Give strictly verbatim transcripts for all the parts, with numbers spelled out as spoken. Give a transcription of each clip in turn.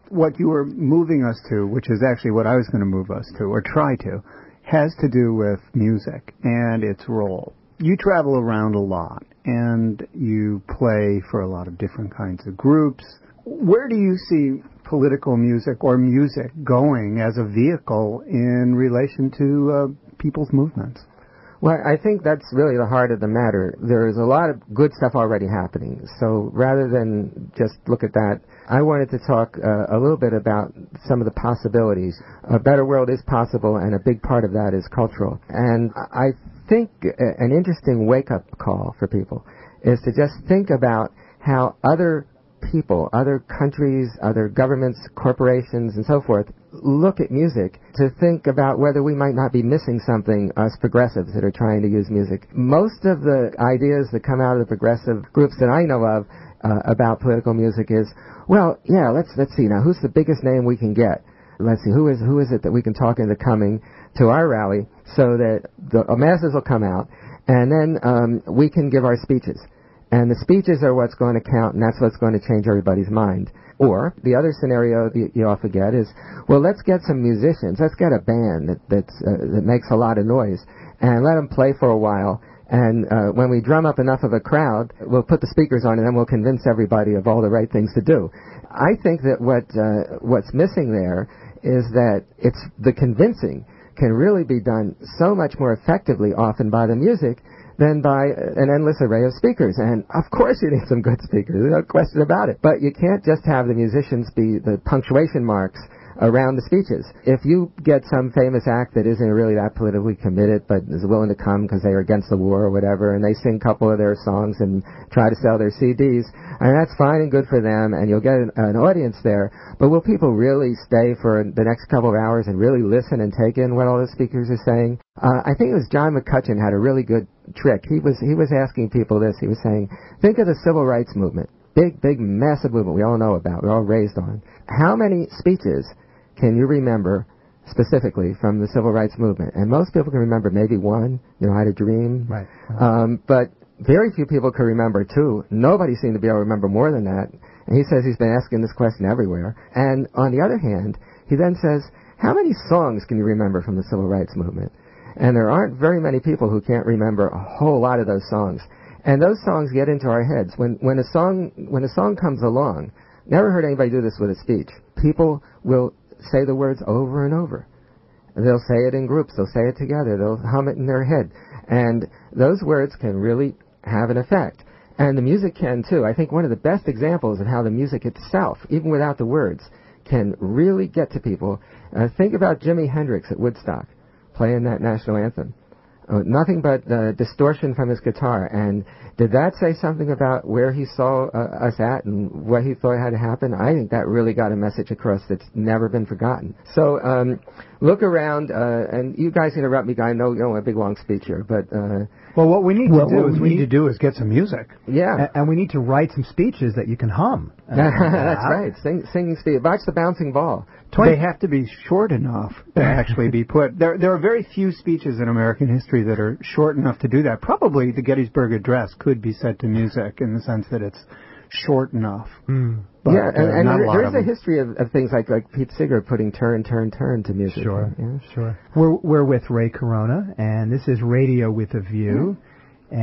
what you were moving us to, which is actually what I was going to move us to, or try to, has to do with music and its role. You travel around a lot, and you play for a lot of different kinds of groups. Where do you see political music or music going as a vehicle in relation to uh, people's movements? Well, I think that's really the heart of the matter. There's a lot of good stuff already happening. So rather than just look at that, I wanted to talk uh, a little bit about some of the possibilities. A better world is possible, and a big part of that is cultural. And I think an interesting wake-up call for people is to just think about how other people, other countries, other governments, corporations, and so forth, look at music, to think about whether we might not be missing something, us progressives that are trying to use music. Most of the ideas that come out of the progressive groups that I know of uh, about political music is, well, yeah, let's let's see now, who's the biggest name we can get? Let's see, who is who is it that we can talk into coming to our rally so that the masses will come out, and then um, we can give our speeches. And the speeches are what's going to count, and that's what's going to change everybody's mind. Or the other scenario that you often get is, well, let's get some musicians. Let's get a band that that's, uh, that makes a lot of noise, and let them play for a while. And uh, when we drum up enough of a crowd, we'll put the speakers on, and then we'll convince everybody of all the right things to do. I think that what uh, what's missing there is that it's the convincing can really be done so much more effectively often by the music than by an endless array of speakers. And of course you need some good speakers, no question about it. But you can't just have the musicians be the punctuation marks around the speeches. If you get some famous act that isn't really that politically committed but is willing to come because they are against the war or whatever, and they sing a couple of their songs and try to sell their C Ds, and that's fine and good for them, and you'll get an, an audience there, but will people really stay for the next couple of hours and really listen and take in what all the speakers are saying? Uh, I think it was John McCutcheon had a really good trick. He was he was asking people this. He was saying, think of the civil rights movement. Big, big, massive movement we all know about, we're all raised on. How many speeches can you remember specifically from the civil rights movement? And most people can remember maybe one, you know, I Had a Dream. Right. Um, but very few people can remember two. Nobody seemed to be able to remember more than that. And he says he's been asking this question everywhere. And on the other hand, he then says, how many songs can you remember from the civil rights movement? And there aren't very many people who can't remember a whole lot of those songs. And those songs get into our heads. When when a song when a song comes along, never heard anybody do this with a speech. People will say the words over and over. They'll say it in groups. They'll say it together. They'll hum it in their head. And those words can really have an effect. And the music can too. I think one of the best examples of how the music itself, even without the words, can really get to people. Uh, think about Jimi Hendrix at Woodstock playing that national anthem. Uh, nothing but uh, distortion from his guitar. And did that say something about where he saw uh, us at and what he thought had to happen? I think that really got a message across that's never been forgotten. So um, look around, uh, and you guys interrupt me, I know you don't want a big long speech here, but... Uh, well, what we need well, to do what is we we need need to do is get some music. Yeah. And, and we need to write some speeches that you can hum. Uh, That's right. Sing, singing speech. Watch the bouncing ball. They have to be short enough to actually be put. There there are very few speeches in American history that are short enough to do that. Probably the Gettysburg Address could be set to music in the sense that it's short enough. Mm. But, yeah, and, uh, and not there, a lot there's of a them. history of, of things like, like Pete Seeger putting turn, turn, turn to music. Sure, yeah. sure. We're, we're with Ray Corona, and this is Radio with a View. Mm.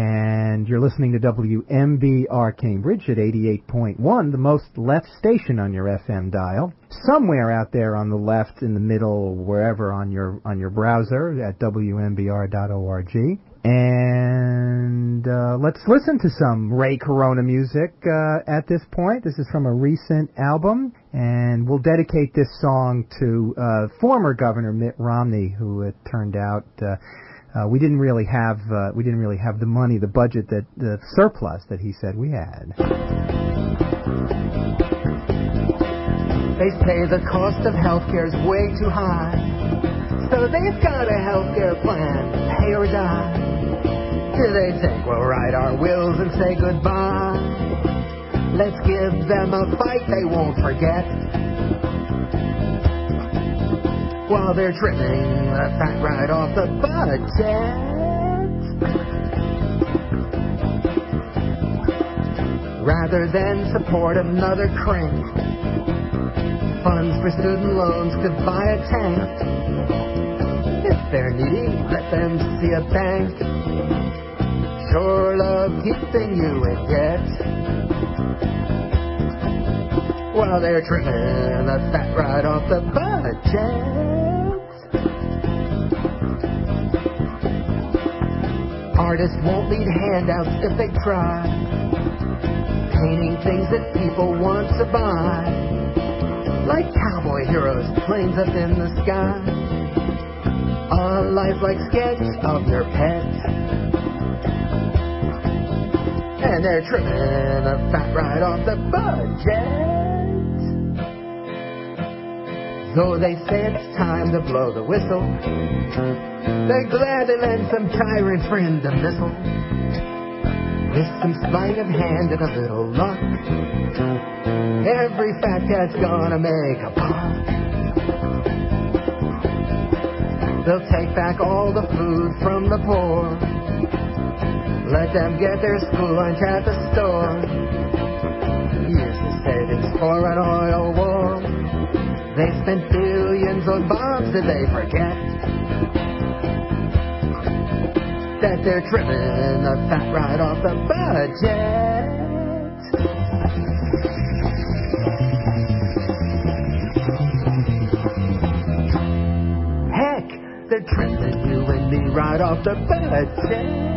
And you're listening to W M B R Cambridge at eighty-eight point one, the most left station on your F M dial. Somewhere out there on the left, in the middle, wherever on your on your browser at W M B R dot org. And uh, let's listen to some Ray Corona music uh, at this point. This is from a recent album, and we'll dedicate this song to uh, former Governor Mitt Romney, who it turned out. Uh, Uh, we didn't really have uh, we didn't really have the money, the budget, that the surplus that he said we had. They say the cost of healthcare is way too high, so they've got a healthcare plan, pay or die. Do they think we'll write our wills and say goodbye? Let's give them a fight they won't forget, while they're trimming the fat right off the budget. Rather than support another crank, funds for student loans could buy a tank. If they're needy, let them see a bank. Sure love keeping you in debt while they're trimming the fat right off the budget. Artists won't need handouts if they try, painting things that people want to buy, like cowboy heroes, planes up in the sky, a lifelike sketch of your pet. And they're trimming the fat right off the budget. Though they say it's time to blow the whistle, they're glad they lend some tyrant friend a missile. With some sleight of hand and a little luck, every fat cat's gonna make a buck. They'll take back all the food from the poor, let them get their school lunch at the store. Use the savings for an oil war. They spent billions on bombs, did they forget that they're trimming the fat right off the budget? Heck, they're trimming you and me right off the budget.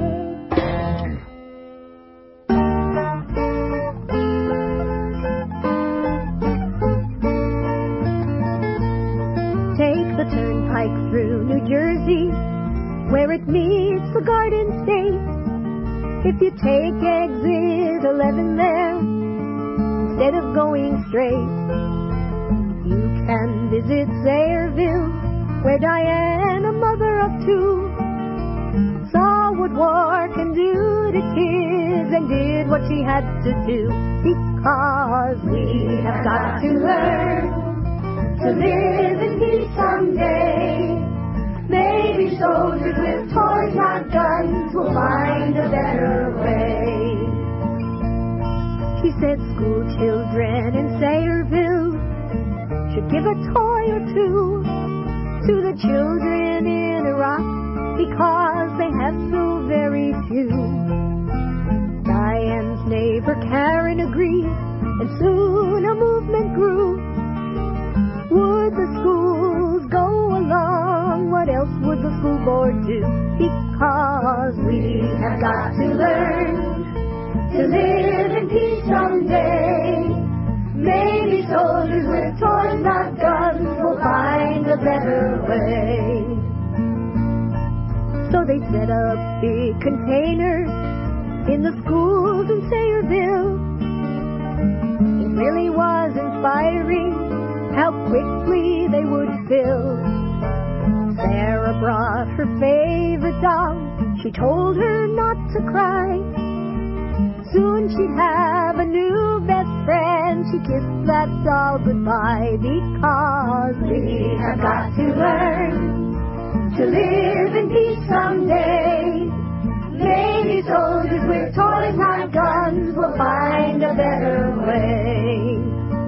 Through New Jersey, where it meets the Garden State. If you take exit eleven there, instead of going straight, you can visit Sayreville, where Diana, mother of two, saw what war can do to kids and did what she had to do. Because we have got to learn to live in peace someday. Maybe soldiers with toys, not guns, will find a better way. She said school children in Sayreville should give a toy or two to the children in Iraq, because they have so very few. Diane's neighbor Karen agreed, and soon a movement grew. Would the schools go along? What else would the school board do? Because we have got to learn to live in peace someday. Maybe soldiers with toys, not guns, will find a better way. So they set up big containers in the schools in Sayreville. It really was inspiring how quickly they would fill. Sarah brought her favorite doll. She told her not to cry. Soon she'd have a new best friend. She kissed that doll goodbye. Because we have got to learn to live in peace someday. Maybe soldiers with toys, not guns, will find a better way.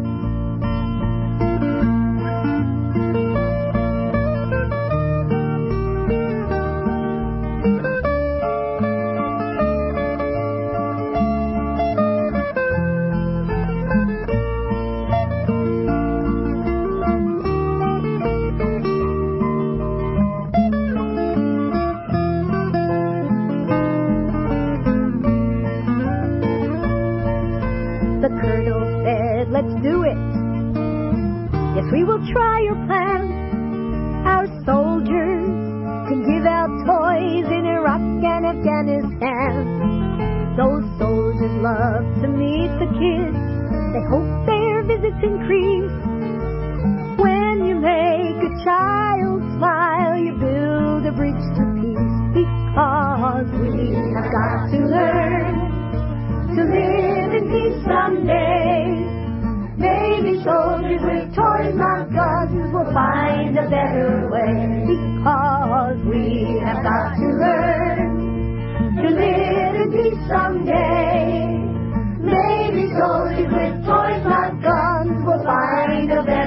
Let's do it. Yes, we will try your plan. Our soldiers can give out toys in Iraq and Afghanistan. Those soldiers love to meet the kids. They hope their visits increase. When you make a child smile, you build a bridge to peace. Because we have got to learn to live in peace someday. Maybe soldiers with toys, not guns, will find a better way. Because we have got to learn to live in peace someday. Maybe soldiers with toys, not guns, will find a better way.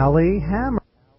Hallie Hammer.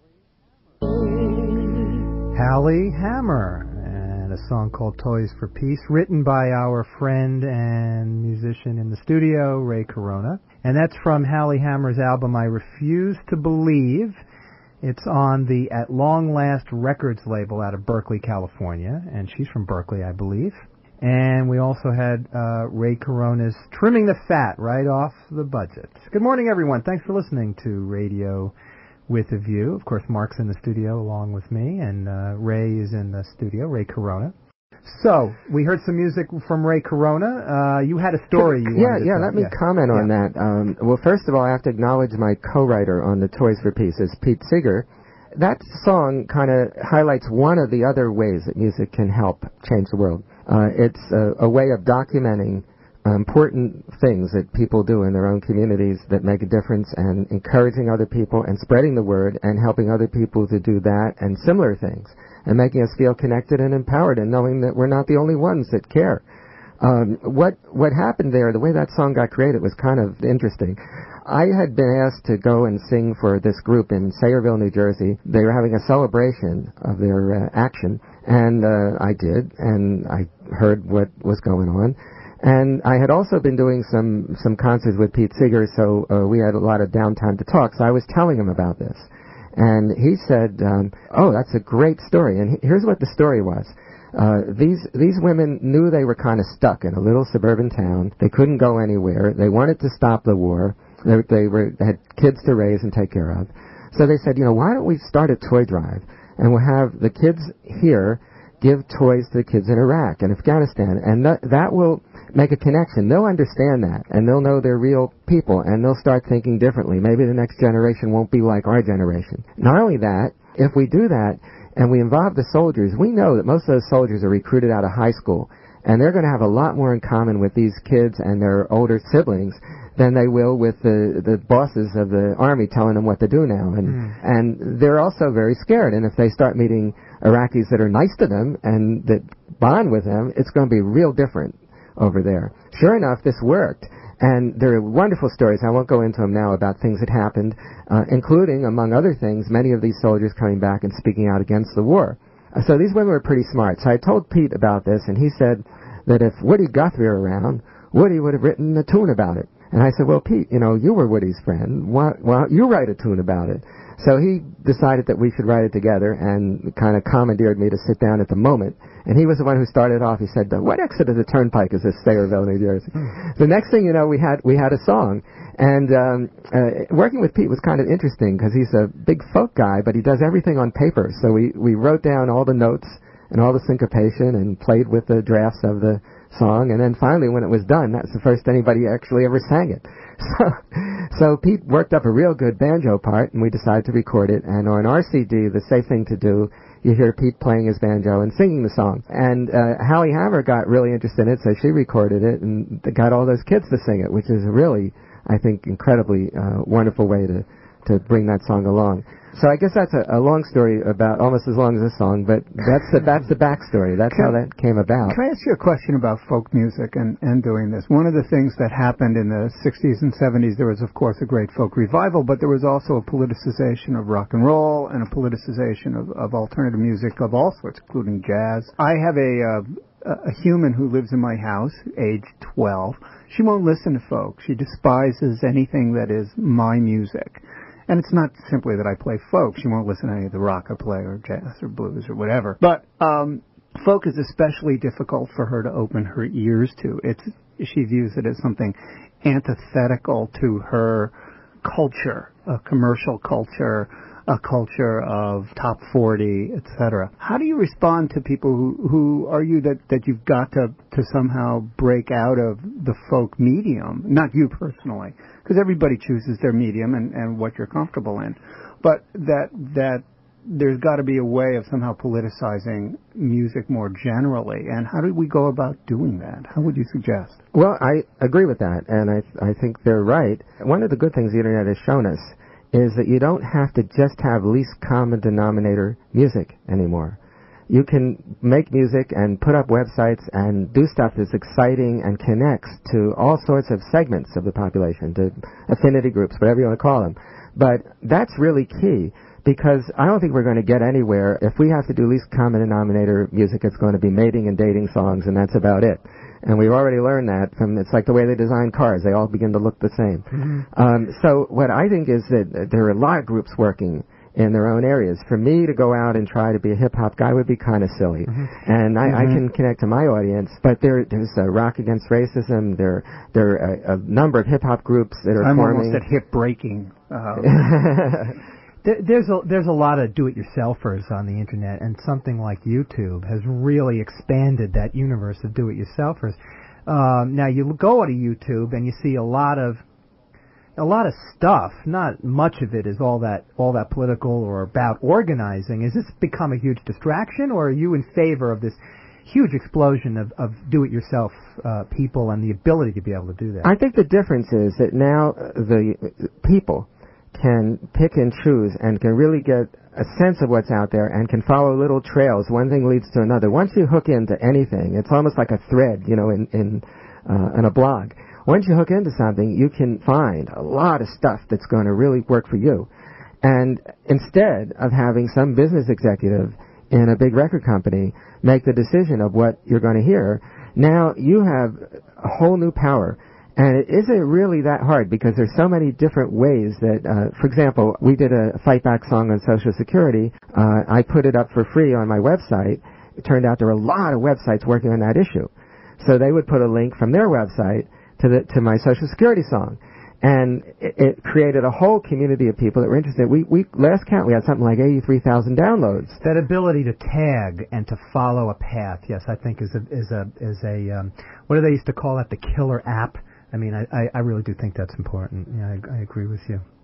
Hallie Hammer. And a song called Toys for Peace, written by our friend and musician in the studio, Ray Corona. And that's from Hallie Hammer's album, I Refuse to Believe. It's on the At Long Last Records label out of Berkeley, California. And she's from Berkeley, I believe. And we also had uh, Ray Corona's Trimming the Fat right off the budget. Good morning, everyone. Thanks for listening to Radio with a View. Of course, Mark's in the studio along with me, and uh, Ray is in the studio, Ray Corona. So, we heard some music from Ray Corona. Uh, you had a story you yeah, wanted to Yeah, tell. let me yeah. comment on yeah. that. Um, well, first of all, I have to acknowledge my co-writer on the Toys for Peace is Pete Seeger. That song kind of highlights one of the other ways that music can help change the world. Uh, it's a, a way of documenting uh, important things that people do in their own communities that make a difference, and encouraging other people and spreading the word and helping other people to do that and similar things, and making us feel connected and empowered and knowing that we're not the only ones that care. Um, what what happened there, the way that song got created was kind of interesting. I had been asked to go and sing for this group in Sayreville, New Jersey. They were having a celebration of their uh, action, and uh, I did, and I heard what was going on. And I had also been doing some, some concerts with Pete Seeger, so uh, we had a lot of downtime to talk, so I was telling him about this. And he said, um, oh, that's a great story. And he, here's what the story was. Uh, these these women knew they were kind of stuck in a little suburban town. They couldn't go anywhere. They wanted to stop the war. They, they were they had kids to raise and take care of. So they said, you know, why don't we start a toy drive, and we'll have the kids here give toys to the kids in Iraq and Afghanistan, and that, that will make a connection. They'll understand that, and they'll know they're real people, and they'll start thinking differently. Maybe the next generation won't be like our generation. Not only that, if we do that, and we involve the soldiers, we know that most of those soldiers are recruited out of high school, and they're going to have a lot more in common with these kids and their older siblings than they will with the the bosses of the army telling them what to do now. And mm. and they're also very scared. And if they start meeting Iraqis that are nice to them and that bond with them, it's going to be real different over there. Sure enough, this worked. And there are wonderful stories. I won't go into them now about things that happened, uh, including, among other things, many of these soldiers coming back and speaking out against the war. Uh, so these women were pretty smart. So I told Pete about this, and he said that if Woody Guthrie were around, Woody would have written a tune about it. And I said, well, Pete, you know, you were Woody's friend. Why, why don't you write a tune about it? So he decided that we should write it together and kind of commandeered me to sit down at the moment. And he was the one who started off. He said, what exit of the turnpike is this, Sayreville, New Jersey? Mm. The next thing you know, we had we had a song. And um, uh, working with Pete was kind of interesting because he's a big folk guy, but he does everything on paper. So we, we wrote down all the notes and all the syncopation and played with the drafts of the song, and then finally when it was done, that's the first anybody actually ever sang it. So, so Pete worked up a real good banjo part, and we decided to record it, and on our C D, the safe thing to do, you hear Pete playing his banjo and singing the song. And uh, Hallie Hammer got really interested in it, so she recorded it and got all those kids to sing it, which is a really, I think, incredibly uh, wonderful way to, to bring that song along. So I guess that's a, a long story, about almost as long as this song, but that's the, that's the backstory. That's can, how that came about. Can I ask you a question about folk music and, and doing this? One of the things that happened in the sixties and seventies, there was, of course, a great folk revival, but there was also a politicization of rock and roll and a politicization of, of alternative music of all sorts, including jazz. I have a... Uh, a human who lives in my house, age twelve. She won't listen to folk. She despises anything that is my music. And it's not simply that I play folk. She won't listen to any of the rock I play or jazz or blues or whatever. But um, folk is especially difficult for her to open her ears to. It's she views it as something antithetical to her culture, a commercial culture, a culture of top forty, et cetera. How do you respond to people who, who argue that, that you've got to, to somehow break out of the folk medium? Not you personally, because everybody chooses their medium and, and what you're comfortable in. But that that there's got to be a way of somehow politicizing music more generally. And how do we go about doing that? How would you suggest? Well, I agree with that, and I I think they're right. One of the good things the Internet has shown us is that you don't have to just have least common denominator music anymore. You can make music and put up websites and do stuff that's exciting and connects to all sorts of segments of the population, to affinity groups, whatever you want to call them. But that's really key, because I don't think we're going to get anywhere. If we have to do least common denominator music, it's going to be mating and dating songs, and that's about it. And we've already learned that from, it's like the way they design cars. They all begin to look the same. Mm-hmm. Um, so what I think is that there are a lot of groups working in their own areas. For me to go out and try to be a hip-hop guy would be kind of silly. Mm-hmm. And I, mm-hmm. I can connect to my audience, but there, there's uh, Rock Against Racism. There, there are a, a number of hip-hop groups that are I'm forming. I'm almost at hip-breaking. Uh, there, there's, a, there's a lot of do-it-yourselfers on the Internet, and something like YouTube has really expanded that universe of do-it-yourselfers. Um, now, you go to YouTube and you see a lot of a lot of stuff. Not much of it is all that all that political or about organizing. Has this become a huge distraction, or are you in favor of this huge explosion of, of do-it-yourself uh, people and the ability to be able to do that? I think the difference is that now the people can pick and choose and can really get a sense of what's out there and can follow little trails. One thing leads to another. Once you hook into anything, it's almost like a thread, you know, in in, uh, in a blog. Once you hook into something, you can find a lot of stuff that's going to really work for you. And instead of having some business executive in a big record company make the decision of what you're going to hear, now you have a whole new power. And it isn't really that hard, because there's so many different ways that, uh, for example, we did a Fight Back song on Social Security. Uh, I put it up for free on my website. It turned out there were a lot of websites working on that issue. So they would put a link from their website to the to my Social Security song. And it, it created a whole community of people that were interested. We, we last count, we had something like eighty-three thousand downloads. That ability to tag and to follow a path, yes, I think is a, is a, is a um, what do they used to call that, the killer app? I mean, I, I, I really do think that's important. Yeah, I, I agree with you.